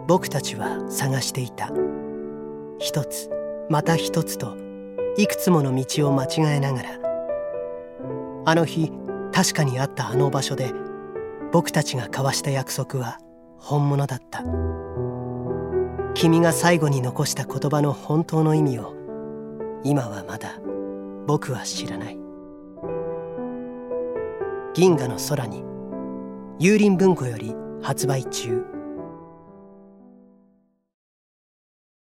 僕たちは探していた。一つまた一つといくつもの道を間違えながら、あの日確かにあったあの場所で僕たちが交わした約束は本物だった。君が最後に残した言葉の本当の意味を今はまだ僕は知らない。銀河の空に、幽林文庫より発売中。